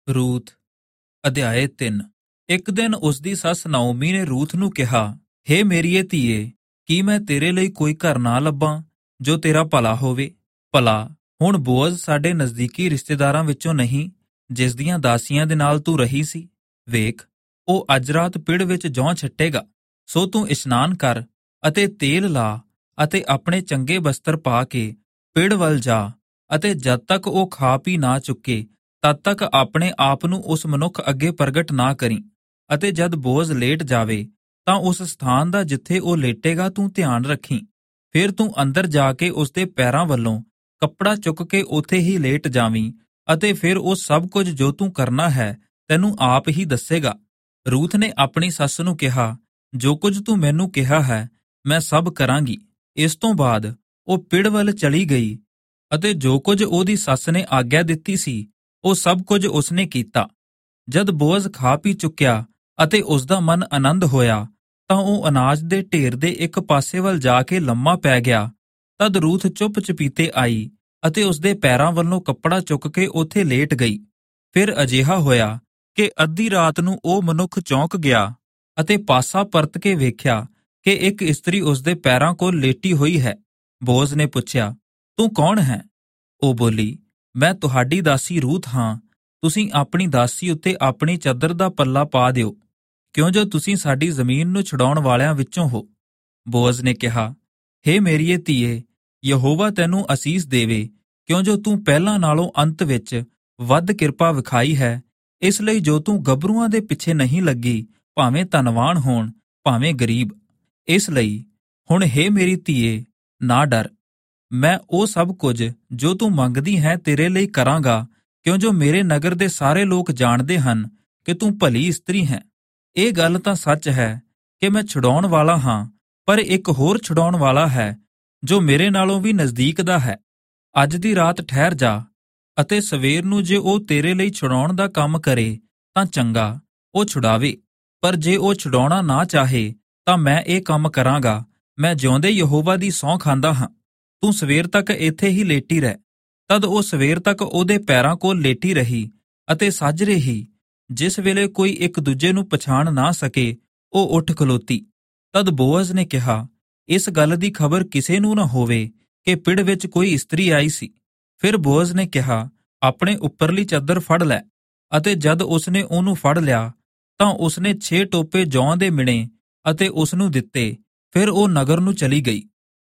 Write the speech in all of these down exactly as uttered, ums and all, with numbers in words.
Ruth ਅਧਿਆਏ ਤਿੰਨ। ਇੱਕ ਦਿਨ ਉਸਦੀ ਸੱਸ ਨਾਓਮੀ ਨੇ ਰੂਥ ਨੂੰ ਕਿਹਾ, ਹੇ ਮੇਰੀਏ ਧੀਏ, ਕੀ ਮੈਂ ਤੇਰੇ ਲਈ ਕੋਈ ਘਰ ਨਾ ਲੱਭਾਂ ਜੋ ਤੇਰਾ ਭਲਾ ਹੋਵੇ? ਭਲਾ ਹੁਣ ਬੋਅਜ਼ ਸਾਡੇ ਨਜ਼ਦੀਕੀ ਰਿਸ਼ਤੇਦਾਰਾਂ ਵਿੱਚੋਂ ਨਹੀਂ, ਜਿਸ ਦੀਆਂ ਦਾਸੀਆਂ ਦੇ ਨਾਲ ਤੂੰ ਰਹੀ ਸੀ? ਵੇਖ, ਉਹ ਅੱਜ ਰਾਤ ਪਿੜ ਵਿੱਚ ਜੌਂ ਛੱਟੇਗਾ। ਸੋ ਤੂੰ ਇਸ਼ਨਾਨ ਕਰ ਅਤੇ ਤੇਲ ਲਾ ਅਤੇ ਆਪਣੇ ਚੰਗੇ ਬਸਤਰ ਪਾ ਕੇ ਪਿੜ ਵੱਲ ਜਾ, ਅਤੇ ਜਦ ਤੱਕ ਉਹ ਖਾ ਪੀ ਨਾ ਚੁੱਕੇ ਤਦ ਤੱਕ ਆਪਣੇ ਆਪ ਨੂੰ ਉਸ ਮਨੁੱਖ ਅੱਗੇ ਪ੍ਰਗਟ ਨਾ ਕਰੀਂ। ਅਤੇ ਜਦ ਬੋਅਜ਼ ਲੇਟ ਜਾਵੇ ਤਾਂ ਉਸ ਸਥਾਨ ਦਾ ਜਿੱਥੇ ਉਹ ਲੇਟੇਗਾ ਤੂੰ ਧਿਆਨ ਰੱਖੀਂ। ਫਿਰ ਤੂੰ ਅੰਦਰ ਜਾ ਕੇ ਉਸਦੇ ਪੈਰਾਂ ਵੱਲੋਂ ਕੱਪੜਾ ਚੁੱਕ ਕੇ ਉੱਥੇ ਹੀ ਲੇਟ ਜਾਵੀਂ, ਅਤੇ ਫਿਰ ਉਹ ਸਭ ਕੁਝ ਜੋ ਤੂੰ ਕਰਨਾ ਹੈ ਤੈਨੂੰ ਆਪ ਹੀ ਦੱਸੇਗਾ। ਰੂਥ ਨੇ ਆਪਣੀ ਸੱਸ ਨੂੰ ਕਿਹਾ, ਜੋ ਕੁਝ ਤੂੰ ਮੈਨੂੰ ਕਿਹਾ ਹੈ ਮੈਂ ਸਭ ਕਰਾਂਗੀ। ਇਸ ਤੋਂ ਬਾਅਦ ਉਹ ਪਿੜ ਵੱਲ ਚਲੀ ਗਈ, ਅਤੇ ਜੋ ਕੁਝ ਉਹਦੀ ਸੱਸ ਨੇ ਆਗਿਆ ਦਿੱਤੀ ਸੀ ਉਹ ਸਭ ਕੁਝ ਉਸਨੇ ਕੀਤਾ। ਜਦ ਬੋਅਜ਼ ਖਾ ਪੀ ਚੁੱਕਿਆ ਅਤੇ ਉਸਦਾ ਮਨ ਆਨੰਦ ਹੋਇਆ ਤਾਂ ਉਹ ਅਨਾਜ ਦੇ ਢੇਰ ਦੇ ਇੱਕ ਪਾਸੇ ਵੱਲ ਜਾ ਕੇ ਲੰਮਾ ਪੈ ਗਿਆ। ਤਦ ਰੂਥ ਚੁੱਪ ਚਪੀਤੇ ਆਈ ਅਤੇ ਉਸਦੇ ਪੈਰਾਂ ਵੱਲੋਂ ਕੱਪੜਾ ਚੁੱਕ ਕੇ ਉੱਥੇ ਲੇਟ ਗਈ। ਫਿਰ ਅਜਿਹਾ ਹੋਇਆ ਕਿ ਅੱਧੀ ਰਾਤ ਨੂੰ ਉਹ ਮਨੁੱਖ ਚੌਂਕ ਗਿਆ ਅਤੇ ਪਾਸਾ ਪਰਤ ਕੇ ਵੇਖਿਆ ਕਿ ਇੱਕ ਇਸਤਰੀ ਉਸਦੇ ਪੈਰਾਂ ਕੋਲ ਲੇਟੀ ਹੋਈ ਹੈ। ਬੋਅਜ਼ ਨੇ ਪੁੱਛਿਆ, ਤੂੰ ਕੌਣ ਹੈ? ਉਹ ਬੋਲੀ, ਮੈਂ ਤੁਹਾਡੀ ਦਾਸੀ ਰੂਥ ਹਾਂ। ਤੁਸੀਂ ਆਪਣੀ ਦਾਸੀ ਉੱਤੇ ਆਪਣੀ ਚੱਦਰ ਦਾ ਪੱਲਾ ਪਾ ਦਿਓ, ਕਿਉਂ ਜੋ ਤੁਸੀਂ ਸਾਡੀ ਜ਼ਮੀਨ ਨੂੰ ਛੁਡਾਉਣ ਵਾਲਿਆਂ ਵਿੱਚੋਂ ਹੋ। ਬੋਅਜ਼ ਨੇ ਕਿਹਾ, ਹੇ ਮੇਰੀਏ ਧੀਏ, ਯਹੋਵਾ ਤੈਨੂੰ ਅਸੀਸ ਦੇਵੇ, ਕਿਉਂ ਜੋ ਤੂੰ ਪਹਿਲਾਂ ਨਾਲੋਂ ਅੰਤ ਵਿੱਚ ਵੱਧ ਕਿਰਪਾ ਵਿਖਾਈ ਹੈ। ਇਸ ਲਈ ਜੋ ਤੂੰ ਗੱਭਰੂਆਂ ਦੇ ਪਿੱਛੇ ਨਹੀਂ ਲੱਗੀ, ਭਾਵੇਂ ਧਨਵਾਨ ਹੋਣ ਭਾਵੇਂ ਗਰੀਬ। ਇਸ ਲਈ ਹੁਣ ਹੇ ਮੇਰੀ ਧੀਏ, ਨਾ ਡਰ। ਮੈਂ ਉਹ ਸਭ ਕੁਝ ਜੋ ਤੂੰ ਮੰਗਦੀ ਹੈ ਤੇਰੇ ਲਈ ਕਰਾਂਗਾ, ਕਿਉਂ ਜੋ ਮੇਰੇ ਨਗਰ ਦੇ ਸਾਰੇ ਲੋਕ ਜਾਣਦੇ ਹਨ ਕਿ ਤੂੰ ਭਲੀ ਇਸਤਰੀ ਹੈ। ਇਹ ਗੱਲ ਤਾਂ ਸੱਚ ਹੈ ਕਿ ਮੈਂ ਛੁਡਾਉਣ ਵਾਲਾ ਹਾਂ, ਪਰ ਇੱਕ ਹੋਰ ਛੁਡਾਉਣ ਵਾਲਾ ਹੈ ਜੋ ਮੇਰੇ ਨਾਲੋਂ ਵੀ ਨਜ਼ਦੀਕ ਦਾ ਹੈ। ਅੱਜ ਦੀ ਰਾਤ ਠਹਿਰ ਜਾ, ਅਤੇ ਸਵੇਰ ਨੂੰ ਜੇ ਉਹ ਤੇਰੇ ਲਈ ਛੁਡਾਉਣ ਦਾ ਕੰਮ ਕਰੇ ਤਾਂ ਚੰਗਾ, ਉਹ ਛੁਡਾਵੇ। ਪਰ ਜੇ ਉਹ ਛੁਡਾਉਣਾ ਨਾ ਚਾਹੇ ਤਾਂ ਮੈਂ ਇਹ ਕੰਮ ਕਰਾਂਗਾ। ਮੈਂ ਜਿਉਂਦੇ ਯਹੋਵਾ ਦੀ ਸਹੁੰ ਖਾਂਦਾ ਹਾਂ, ਤੂੰ ਸਵੇਰ ਤੱਕ ਇੱਥੇ ਹੀ ਲੇਟੀ ਰਹਿ। ਤਦ ਉਹ ਸਵੇਰ ਤੱਕ ਉਹਦੇ ਪੈਰਾਂ ਕੋਲ ਲੇਟੀ ਰਹੀ, ਅਤੇ ਸਾਜਰੇ ਹੀ, ਜਿਸ ਵੇਲੇ ਕੋਈ ਇੱਕ ਦੂਜੇ ਨੂੰ ਪਛਾਣ ਨਾ ਸਕੇ, ਉਹ ਉੱਠ ਖਲੋਤੀ। ਤਦ ਬੋਅਜ਼ ਨੇ ਕਿਹਾ, ਇਸ ਗੱਲ ਦੀ ਖਬਰ ਕਿਸੇ ਨੂੰ ਨਾ ਹੋਵੇ ਕਿ ਪਿੜ ਵਿੱਚ ਕੋਈ ਇਸਤਰੀ ਆਈ ਸੀ। ਫਿਰ ਬੋਅਜ਼ ਨੇ ਕਿਹਾ, ਆਪਣੇ ਉੱਪਰਲੀ ਚੱਦਰ ਫੜ ਲੈ। ਅਤੇ ਜਦ ਉਸਨੇ ਉਹਨੂੰ ਫੜ ਲਿਆ ਤਾਂ ਉਸਨੇ ਛੇ ਟੋਪੇ ਜੌਂ ਦੇ ਮਿਣੇ ਅਤੇ ਉਸਨੂੰ ਦਿੱਤੇ। ਫਿਰ ਉਹ ਨਗਰ ਨੂੰ ਚਲੀ ਗਈ।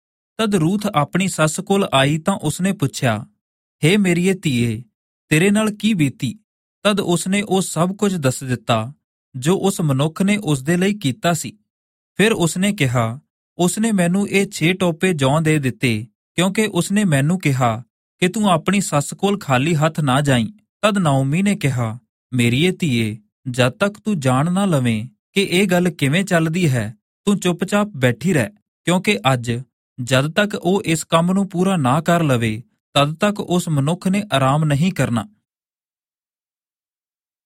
ਤਦ ਰੂਥ ਆਪਣੀ ਸੱਸ ਕੋਲ ਆਈ ਤਾਂ ਉਸਨੇ ਪੁੱਛਿਆ, ਹੇ ਮੇਰੀਏ ਧੀਏ, ਤੇਰੇ ਨਾਲ ਕੀ ਬੀਤੀ? ਤਦ ਉਸਨੇ ਉਹ ਸਭ ਕੁਝ ਦੱਸ ਦਿੱਤਾ ਜੋ ਉਸ ਮਨੁੱਖ ਨੇ ਉਸਦੇ ਲਈ ਕੀਤਾ ਸੀ। ਫਿਰ ਉਸਨੇ ਕਿਹਾ, ਉਸਨੇ ਮੈਨੂੰ ਇਹ ਛੇ ਟੋਪੇ ਜੌਂ ਦੇ ਦਿੱਤੇ, ਕਿਉਂਕਿ ਉਸਨੇ ਮੈਨੂੰ ਕਿਹਾ ਕਿ ਤੂੰ ਆਪਣੀ ਸੱਸ ਕੋਲ ਖਾਲੀ ਹੱਥ ਨਾ ਜਾਈਂ। ਤਦ ਨਾਓਮੀ ਨੇ ਕਿਹਾ, ਮੇਰੀਏ ਧੀਏ, ਜਦ ਤੱਕ ਤੂੰ ਜਾਣ ਨਾ ਲਵੇਂ ਕਿ ਇਹ ਗੱਲ ਕਿਵੇਂ ਚੱਲਦੀ ਹੈ, ਤੂੰ ਚੁੱਪਚਾਪ ਬੈਠੀ ਰਹਿ, ਕਿਉਂਕਿ ਅੱਜ ਜਦ ਤੱਕ ਉਹ ਇਸ ਕੰਮ ਨੂੰ ਪੂਰਾ ਨਾ ਕਰ ਲਵੇ ਤਦ ਤੱਕ ਉਸ ਮਨੁੱਖ ਨੇ ਆਰਾਮ ਨਹੀਂ ਕਰਨਾ।